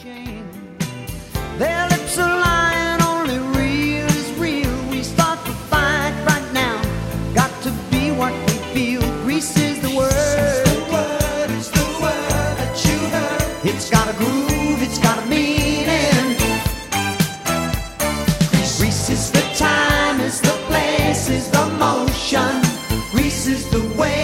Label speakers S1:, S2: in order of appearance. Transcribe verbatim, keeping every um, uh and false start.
S1: chain. Their lips are lying, only real is real. We start to fight right now, got to be what we feel. Grease is the word, the word is the word that you heard. It's got a groove, it's got a meaning. Grease is the time, is the place, is the motion. Grease is the way